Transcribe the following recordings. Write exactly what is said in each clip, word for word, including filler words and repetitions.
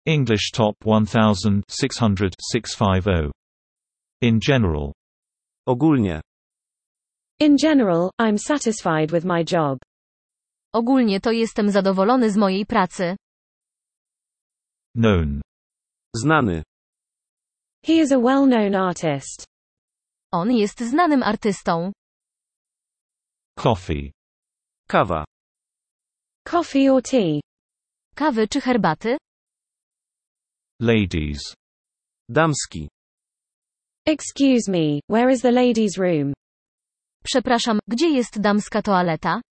English Top one thousand six hundred six fifty. In general. Ogólnie. In general, I'm satisfied with my job. Ogólnie to jestem zadowolony z mojej pracy. Known. Znany. He is a well-known artist. On jest znanym artystą. Coffee. Kawa. Coffee or tea? Kawy czy herbaty? Ladies. Damski. Excuse me, where is the ladies' room? Przepraszam, gdzie jest damska toaleta?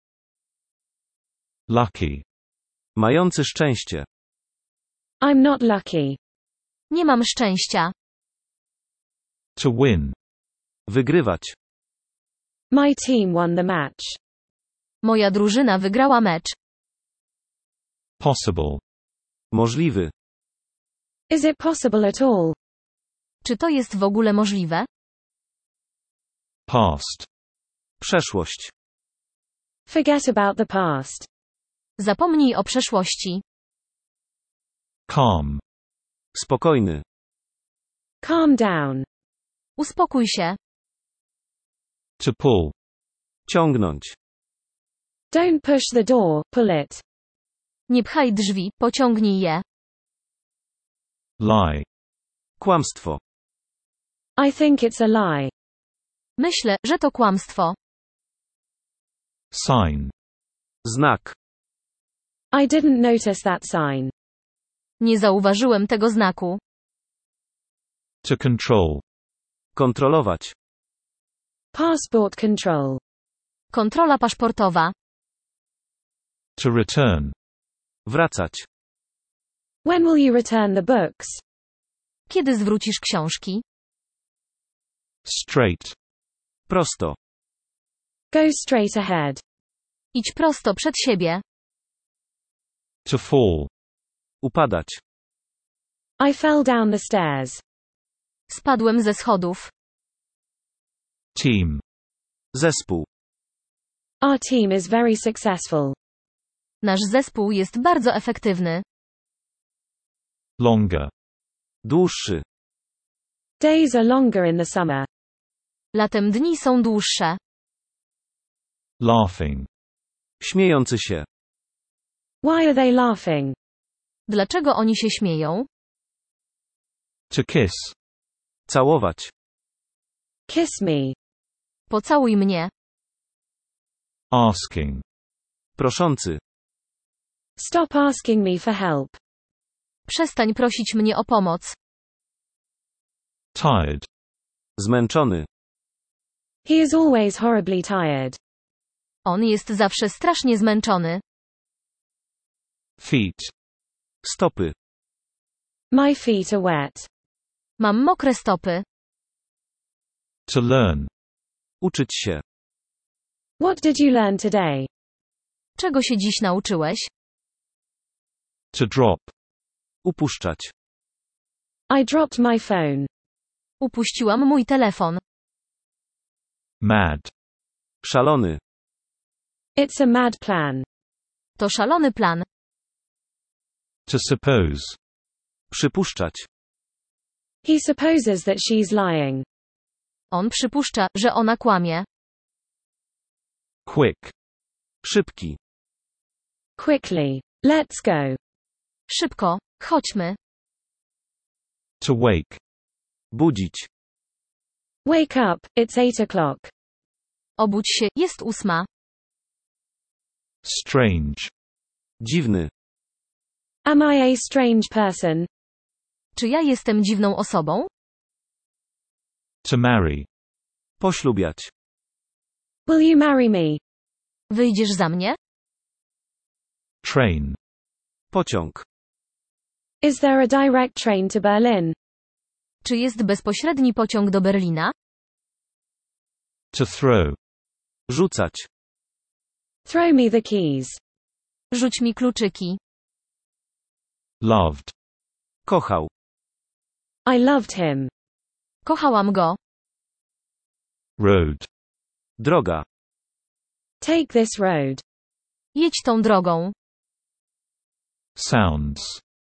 Lucky. Mający szczęście. I'm not lucky. Nie mam szczęścia. To win. Wygrywać. My team won the match. Moja drużyna wygrała mecz. Possible. Możliwy. Is it possible at all? Czy to jest w ogóle możliwe? Past. Przeszłość. Forget about the past. Zapomnij o przeszłości. Calm. Spokojny. Calm down. Uspokój się. To pull. Ciągnąć. Don't push the door, pull it. Nie pchaj drzwi, pociągnij je. Lie. Kłamstwo. I think it's a lie. Myślę, że to kłamstwo. Sign. Znak. I didn't notice that sign. Nie zauważyłem tego znaku. To control. Kontrolować. Passport control. Kontrola paszportowa. To return. Wracać. When will you return the books? Kiedy zwrócisz książki? Straight. Prosto. Go straight ahead. Idź prosto przed siebie. To fall. Upadać. I fell down the stairs. Spadłem ze schodów. Team. Zespół. Our team is very successful. Nasz zespół jest bardzo efektywny. Longer. Dłuższy. Days are longer in the summer. Latem dni są dłuższe. Laughing. Śmiejący się. Why are they laughing? Dlaczego oni się śmieją? To kiss. Całować. Kiss me. Pocałuj mnie. Asking. Proszący. Stop asking me for help. Przestań prosić mnie o pomoc. Tired. Zmęczony. He is always horribly tired. On jest zawsze strasznie zmęczony. Feet. Stopy. My feet are wet. Mam mokre stopy. To learn. Uczyć się. What did you learn today? Czego się dziś nauczyłeś? To drop. Upuszczać. I dropped my phone. Upuściłam mój telefon. Mad. Szalony. It's a mad plan. To szalony plan. To suppose. Przypuszczać. He supposes that she's lying. On przypuszcza, że ona kłamie. Quick. Szybki. Quickly. Let's go. Szybko, chodźmy. To wake. Budzić. Wake up, it's eight o'clock. Obudź się, jest ósma. Strange. Dziwny. Am I a strange person? Czy ja jestem dziwną osobą? To marry. Poślubiać. Will you marry me? Wyjdziesz za mnie? Train. Pociąg. Is there a direct train to Berlin? Czy jest bezpośredni pociąg do Berlina? To throw. Rzucać. Throw me the keys. Rzuć mi kluczyki. Loved. Kochał. I loved him. Kochałam go. Road. Droga. Take this road. Jedź tą drogą. Sounds.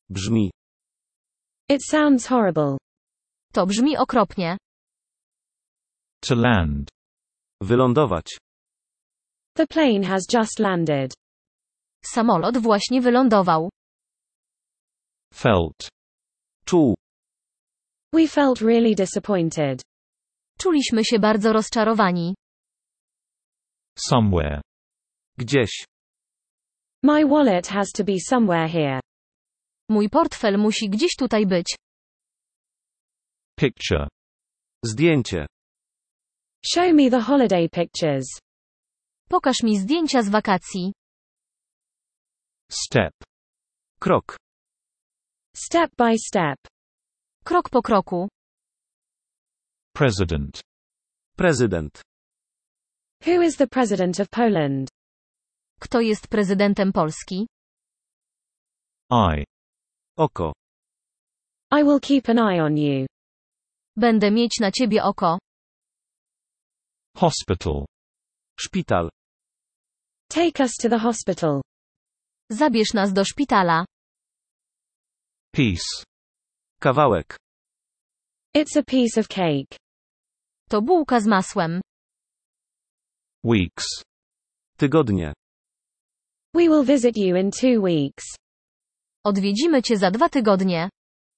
Brzmi. It sounds horrible. To brzmi okropnie. To land. Wylądować. The plane has just landed. Samolot właśnie wylądował. Felt. Czuł. We felt really disappointed. Czuliśmy się bardzo rozczarowani. Somewhere. Gdzieś. My wallet has to be somewhere here. Mój portfel musi gdzieś tutaj być. Picture. Zdjęcie. Show me the holiday pictures. Pokaż mi zdjęcia z wakacji. Step. Krok. Step by step. Krok po kroku. President. Prezydent. Who is the president of Poland? Kto jest prezydentem Polski? Eye. Oko. I will keep an eye on you. Będę mieć na ciebie oko. Hospital. Szpital. Take us to the hospital. Zabierz nas do szpitala. Piece. Kawałek. It's a piece of cake. To bułka z masłem. Weeks. Tygodnie. We will visit you in two weeks. Odwiedzimy cię za dwa tygodnie.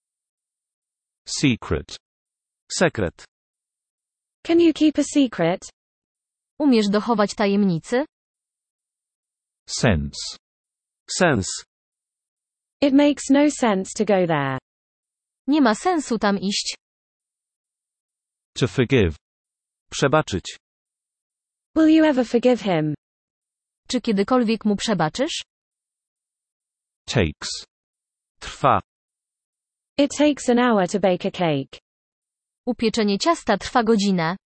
Secret. Sekret. Can you keep a secret? Umiesz dochować tajemnicy? Sense. Sens. It makes no sense to go there. Nie ma sensu tam iść. To forgive. Przebaczyć. Will you ever forgive him? Czy kiedykolwiek mu przebaczysz? Takes. Trwa. It takes an hour to bake a cake. Upieczenie ciasta trwa godzinę.